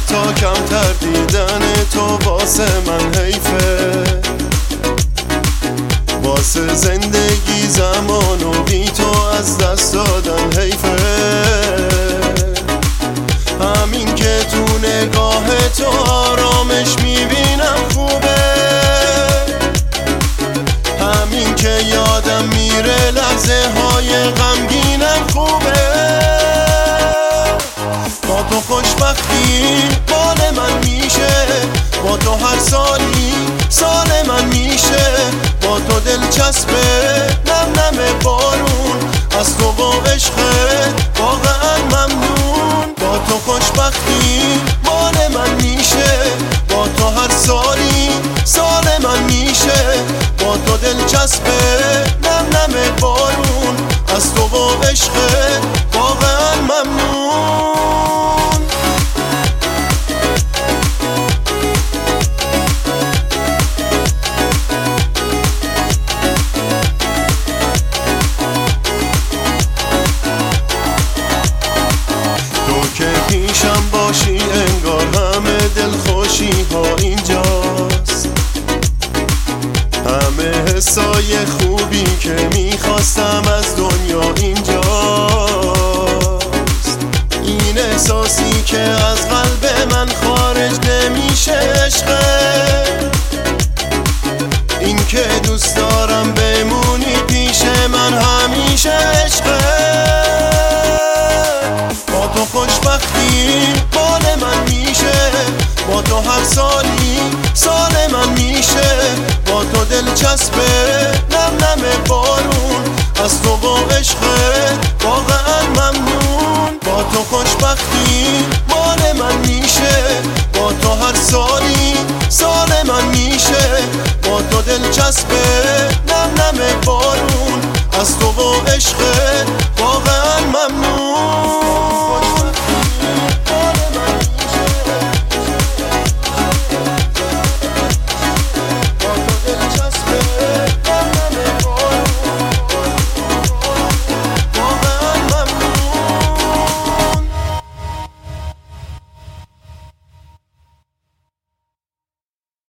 حتی کمتر دیدن تو واسه من حیفه، واسه زندگی زمانو بی تو از دست دادن حیفه. همین که تو نگاه تو آرامش میبینم خوبه، همین که یادم میره لحظه های غمگینم خوبه. با تو خوشبختی مال من میشه، با تو هر سالی سال من میشه، با تو دلچسبه نم نم بارون، از تو با عشقت واقعا ممنون. با تو خوشبختی مال من میشه، با تو هر سالی سال من میشه، با تو دلچسبه نم نم بارون، از تو با عشقت واقعا ممنون. پیشم باشی انگار همه دلخوشی ها اینجاست، همه حسای خوبی که میخواستم از دنیا اینجاست. این احساسی که از قلب من خارج نمیشه عشقه، این که دوست دارم بمونی پیش من همیشه عشقه. با تو خوشبختی مال من میشه، با تو هر سالی سال من میشه، با تو دلچسبه نم نم بارون، از تو با عشقت واقعا ممنون. با تو خوشبختی مال من میشه، با تو هر سالی سال من میشه، با تو دلچسبه نم نم بارون، از تو با عشقت